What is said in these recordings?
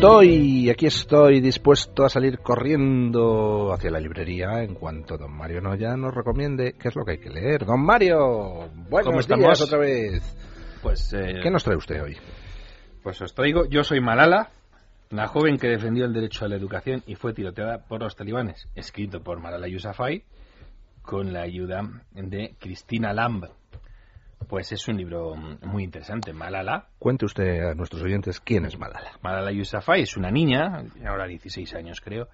Aquí estoy dispuesto a salir corriendo hacia la librería en cuanto don Mario Noya nos recomiende qué es lo que hay que leer. Don Mario, buenos días otra vez. Pues, ¿qué nos trae usted hoy? Pues os traigo Yo soy Malala, la joven que defendió el derecho a la educación y fue tiroteada por los talibanes, escrito por Malala Yousafzai con la ayuda de Christina Lamb. Pues es un libro muy interesante. Malala. Cuente usted a nuestros oyentes quién es Malala. Malala Yousafzai es una niña, ahora 16 años creo,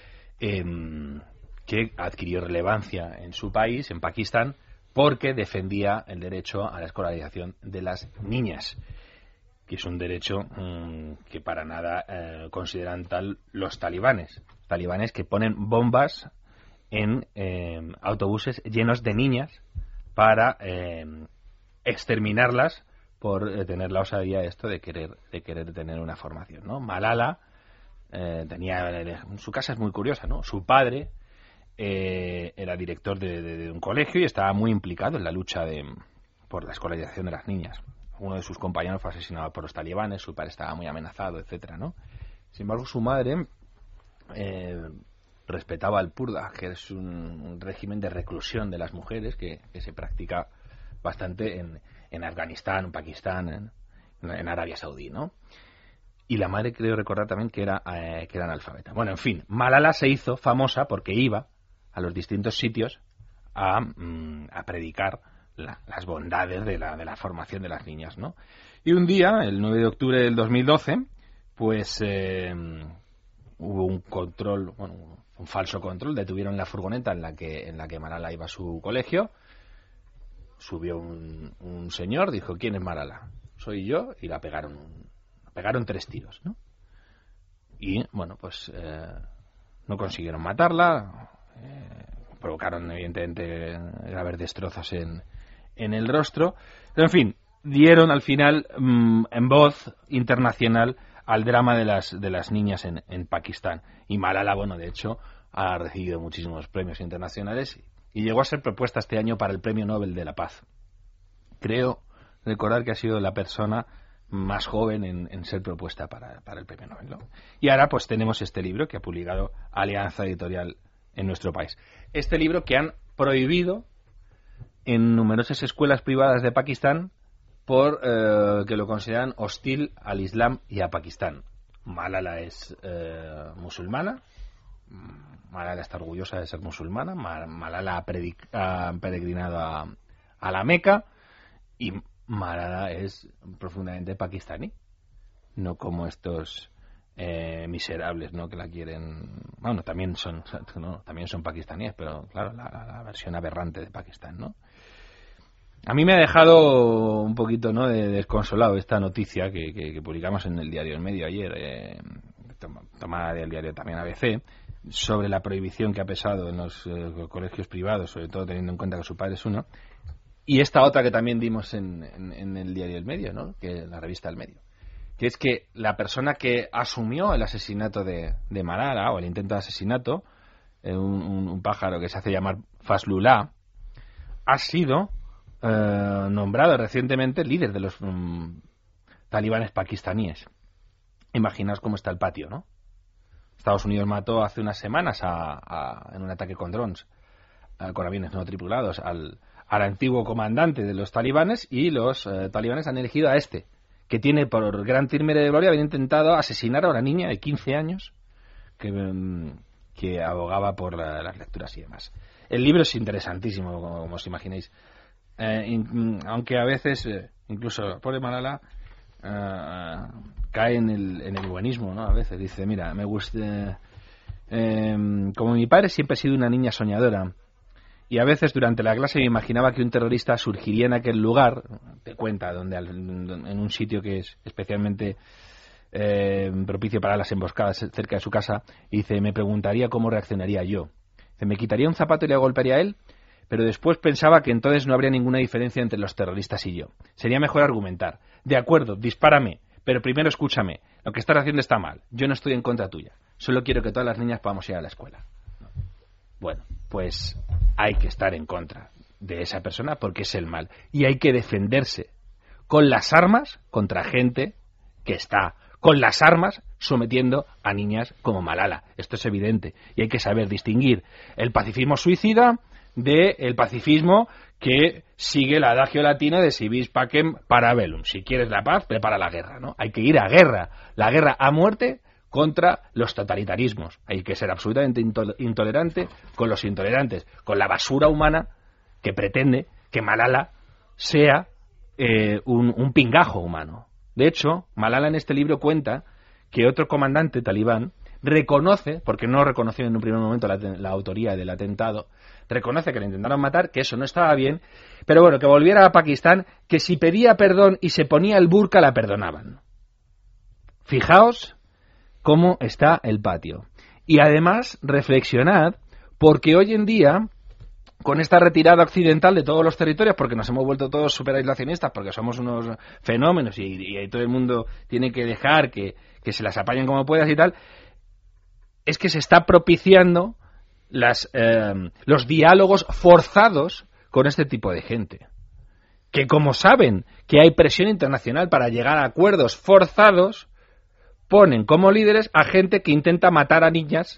que adquirió relevancia en su país, en Pakistán, porque defendía el derecho a la escolarización de las niñas, que es un derecho que para nada consideran tal los talibanes. Talibanes que ponen bombas en autobuses llenos de niñas para exterminarlas por tener la osadía de querer tener una formación, ¿no? Malala su casa es muy curiosa, ¿no? Su padre era director de un colegio y estaba muy implicado en la lucha por la escolarización de las niñas. Uno de sus compañeros fue asesinado por los talibanes, su padre estaba muy amenazado, etcétera, ¿no? Sin embargo, su madre respetaba el purda, que es un régimen de reclusión de las mujeres que se practica bastante en Afganistán, en Pakistán, en Arabia Saudí, ¿no? Y la madre creo recordar también que era analfabeta. Bueno, en fin, Malala se hizo famosa porque iba a los distintos sitios a predicar las bondades de la formación de las niñas, ¿no? Y un día, el 9 de octubre del 2012, pues hubo un control, un falso control, detuvieron la furgoneta en la que Malala iba a su colegio. Subió un señor, dijo, ¿quién es Malala? Soy yo, y la pegaron 3 tiros, ¿no? Y, bueno, pues no consiguieron matarla, provocaron, evidentemente, graves destrozos en el rostro, pero, en fin, dieron al final, en voz internacional, al drama de las niñas en Pakistán. Y Malala, bueno, de hecho, ha recibido muchísimos premios internacionales y llegó a ser propuesta este año para el Premio Nobel de la Paz. Creo recordar que ha sido la persona más joven en ser propuesta para el Premio Nobel, ¿no? Y ahora pues tenemos este libro que ha publicado Alianza Editorial en nuestro país. Este libro que han prohibido en numerosas escuelas privadas de Pakistán por que lo consideran hostil al Islam y a Pakistán. Malala es musulmana. Malala está orgullosa de ser musulmana. Malala ha peregrinado a la Meca y Malala es profundamente pakistaní, no como estos miserables, ¿no? Que la quieren. Bueno, también son pakistaníes, pero claro, la versión aberrante de Pakistán, ¿no? A mí me ha dejado un poquito, ¿no?, de desconsolado esta noticia que publicamos en el diario El Medio ayer, tomada del diario también ABC, sobre la prohibición que ha pesado en los colegios privados, sobre todo teniendo en cuenta que su padre es uno, y esta otra que también dimos en el diario El Medio, ¿no?, que es la revista El Medio, que es que la persona que asumió el asesinato de Malala, o el intento de asesinato, un pájaro que se hace llamar Fazlullah, ha sido nombrado recientemente líder de los talibanes pakistaníes. Imaginaos cómo está el patio, ¿no? Estados Unidos mató hace unas semanas en un ataque con drones, con aviones no tripulados, al antiguo comandante de los talibanes, y los talibanes han elegido a este, que tiene por gran timbre de gloria haber intentado asesinar a una niña de 15 años que abogaba por las lecturas y demás. El libro es interesantísimo, como os imagináis. Aunque a veces incluso pobre Malala cae en el buenismo, ¿no? A veces dice, mira, me gusta, como mi padre siempre ha sido una niña soñadora, y a veces durante la clase me imaginaba que un terrorista surgiría en aquel lugar, te cuenta, en un sitio que es especialmente propicio para las emboscadas cerca de su casa, y dice, me preguntaría cómo reaccionaría yo. Dice, me quitaría un zapato y le golpearía a él, pero después pensaba que entonces no habría ninguna diferencia entre los terroristas y yo. Sería mejor argumentar. De acuerdo, dispárame, pero primero escúchame. Lo que estás haciendo está mal. Yo no estoy en contra tuya. Solo quiero que todas las niñas podamos ir a la escuela. Bueno, pues hay que estar en contra de esa persona porque es el mal. Y hay que defenderse con las armas contra gente que está con las armas sometiendo a niñas como Malala. Esto es evidente y hay que saber distinguir el pacifismo suicida del pacifismo que sigue el adagio latino de si vis pacem para bellum. Si quieres la paz, prepara la guerra, ¿no? Hay que ir a guerra, la guerra a muerte contra los totalitarismos. Hay que ser absolutamente intolerante con los intolerantes, con la basura humana que pretende que Malala sea un pingajo humano. De hecho, Malala en este libro cuenta que otro comandante talibán reconoce, porque no reconoció en un primer momento la autoría del atentado, reconoce que le intentaron matar, que eso no estaba bien, pero bueno, que volviera a Pakistán, que si pedía perdón y se ponía el burka la perdonaban. Fijaos cómo está el patio. Y además, reflexionad, porque hoy en día, con esta retirada occidental de todos los territorios, porque nos hemos vuelto todos súper aislacionistas, porque somos unos fenómenos y todo el mundo tiene que dejar que se las apañen como puedas y tal, es que se está propiciando los diálogos forzados con este tipo de gente. Que como saben que hay presión internacional para llegar a acuerdos forzados, ponen como líderes a gente que intenta matar a niñas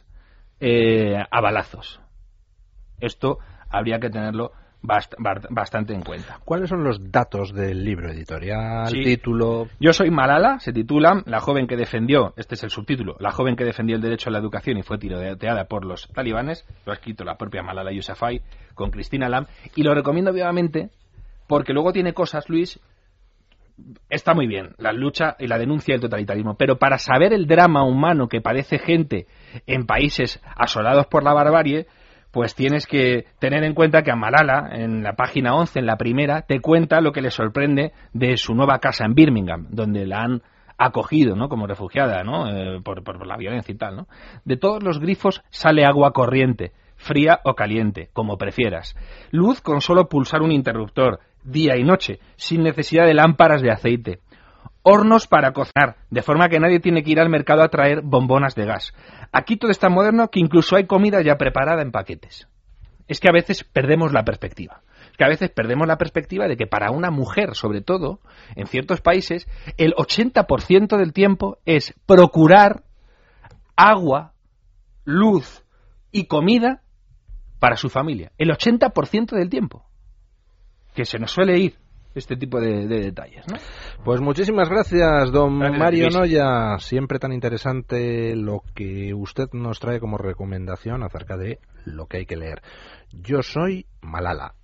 a balazos. Esto habría que tenerlo bastante en cuenta. ¿Cuáles son los datos del libro editorial, sí. Título? Yo soy Malala, se titula La joven que defendió, este es el subtítulo, La joven que defendió el derecho a la educación y fue tiroteada por los talibanes, lo ha escrito la propia Malala Yousafzai con Cristina Lam, y lo recomiendo vivamente porque luego tiene cosas, Luis, está muy bien, la lucha y la denuncia del totalitarismo, pero para saber el drama humano que padece gente en países asolados por la barbarie, pues tienes que tener en cuenta que a Malala, en la página 11, en la primera, te cuenta lo que le sorprende de su nueva casa en Birmingham, donde la han acogido, ¿no?, como refugiada, ¿no?, por la violencia y tal, ¿no? De todos los grifos sale agua corriente, fría o caliente, como prefieras. Luz con solo pulsar un interruptor, día y noche, sin necesidad de lámparas de aceite. Hornos para cocinar, de forma que nadie tiene que ir al mercado a traer bombonas de gas. Aquí todo es tan moderno que incluso hay comida ya preparada en paquetes. Es que a veces perdemos la perspectiva. Es que a veces perdemos la perspectiva de que para una mujer, sobre todo, en ciertos países, el 80% del tiempo es procurar agua, luz y comida para su familia. El 80% del tiempo. Que se nos suele ir este tipo de detalles, ¿no? Pues muchísimas gracias, don Gracias, Mario Luis. Noya. Siempre tan interesante lo que usted nos trae como recomendación acerca de lo que hay que leer. Yo soy Malala.